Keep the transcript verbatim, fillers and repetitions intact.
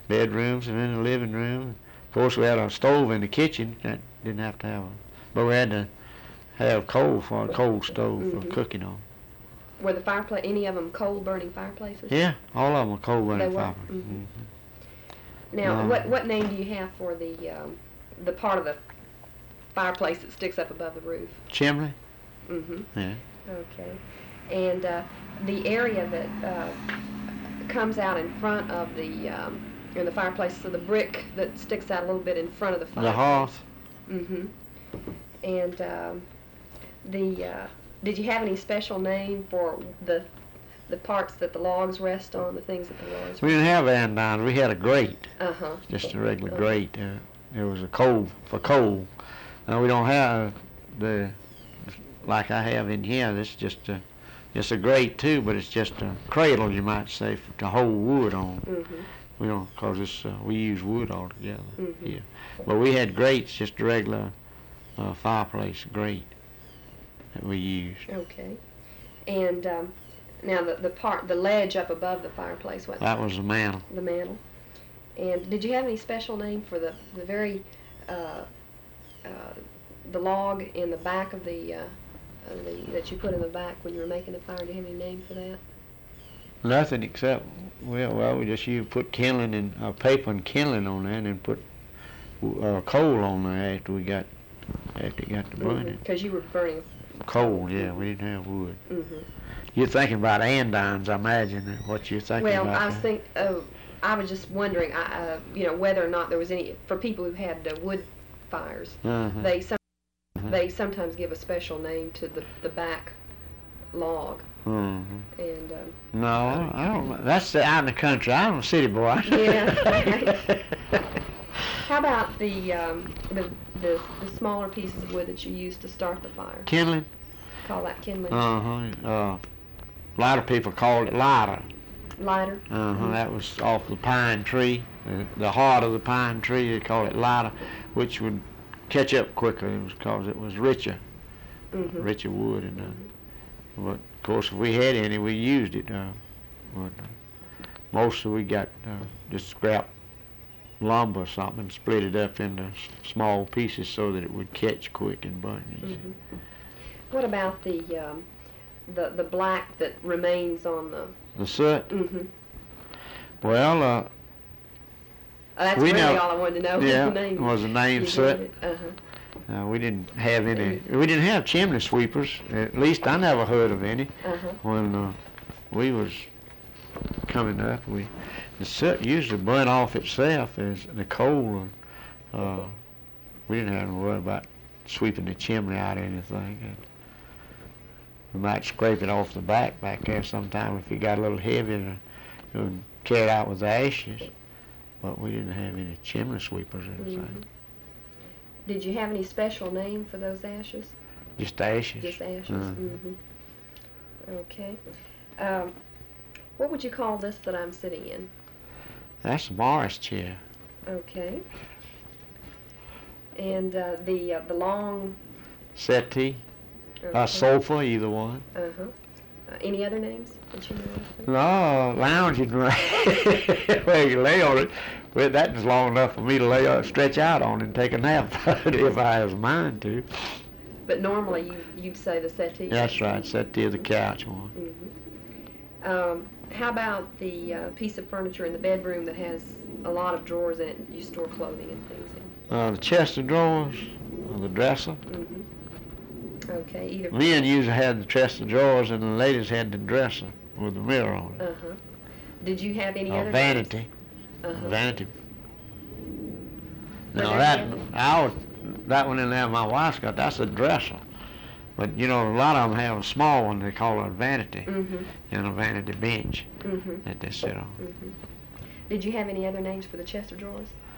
bedrooms and in the living room. Of course, we had a stove in the kitchen that didn't have to have a, but we had to have coal for a coal stove mm-hmm. for cooking on. Were the fireplace, any of them coal burning fireplaces? Yeah, all of them were coal burning They were? fireplaces. Mm-hmm. Mm-hmm. Now, Um, what what name do you have for the um, the part of the fireplace that sticks up above the roof? Chimney. Mm-hmm. Yeah. Okay. And uh, the area that uh, comes out in front of the um, in the fireplace, so the brick that sticks out a little bit in front of the fireplace. The hearth. Mm-hmm. And um, the uh, did you have any special name for the the parts that the logs rest on, the things that the logs? We didn't have andirons. We had a grate. Uh huh. Just a regular Uh-huh. grate. Uh, it was a coal for coal. Now we don't have the like I have in here. This is just a just a grate too, but it's just a cradle, you might say, for, to hold wood on. Mm-hmm. We don't, cause it's uh, we use wood altogether Mm-hmm. here. But we had grates, just a regular uh, fireplace grate that we used. Okay. And um, now the the part the ledge up above the fireplace, what? That was the mantle. The mantle. And did you have any special name for the the very uh, uh, the log in the back of the, uh, of the that you put in the back when you were making the fire? Do you have any name for that? Nothing except well, well, we just used put kindling and uh, paper and kindling on there, and then put uh, coal on there after we got after it got to burning. Because you were burning. Coal, yeah, we didn't have wood. Mm-hmm. You're thinking about andirons, I imagine. What you're thinking Well, about? I was there. think. Oh, I was just wondering, I, uh, you know, whether or not there was any for people who had uh, wood fires. Uh-huh. They some, Uh-huh. they sometimes give a special name to the the back log. Mhm. And um, No, I don't know. That's the, out in the country. I'm a city boy. Yeah. How about the, um, the the the smaller pieces of wood that you used to start the fire? Kindling? Call that kindling. Uh-huh. Uh, a lot of people called it lighter. Lighter. Uh-huh. That was off the pine tree, the, the heart of the pine tree. They called it lighter, which would catch up quicker. It was because it was richer, Mm-hmm. richer wood. And uh, but of course, if we had any, we used it. Uh, but uh, mostly we got uh, just scrap lumber or something, and split it up into s- small pieces so that it would catch quick and burn easy. Mm-hmm. What about the um, the the black that remains on the? The soot. Mm-hmm. Well, uh, Uh, that's We really know- all I wanted to know. yeah, the name. was the name You soot. did it. Uh-huh. Uh, we didn't have any. We didn't have chimney sweepers. At least I never heard of any Uh-huh. when uh, we was coming up. We the soot usually burnt off itself as the coal. Uh, we didn't have to worry about sweeping the chimney out or anything. And we might scrape it off the back back there sometime if it got a little heavy and it would carry it out with the ashes. But we didn't have any chimney sweepers or anything. Mhm. Did you have any special name for those ashes? Just ashes. Just ashes. Uh, Mm-hmm. Okay. Um, what would you call this that I'm sitting in? That's a Morris chair. Okay. And uh, the uh, the long. Settee. Okay. A sofa, either one. Uh-huh. Uh, any other names that you know of? No, lounging right. Well, you lay on it. Well, that's long enough for me to lay on, stretch out on and take a nap if I has a mind to. But normally you, you'd say the settee. That's right, settee of the couch one. Mm-hmm. Um, how about the uh, piece of furniture in the bedroom that has a lot of drawers in it that you store clothing and things in? Uh, the chest of drawers, uh, the dresser. Mm-hmm. Okay, either. Men usually had the chest of drawers and the ladies had the dresser with the mirror on it. Uh-huh. Did you have any Uh, other vanity. names? Uh-huh. Vanity. Was Now there that, any- our, that one in there my wife's got, that's a dresser. But you know, a lot of them have a small one they call a vanity Mm-hmm. and a vanity bench Mm-hmm. that they sit on. Mm-hmm. Did you have any other names for the chest of drawers?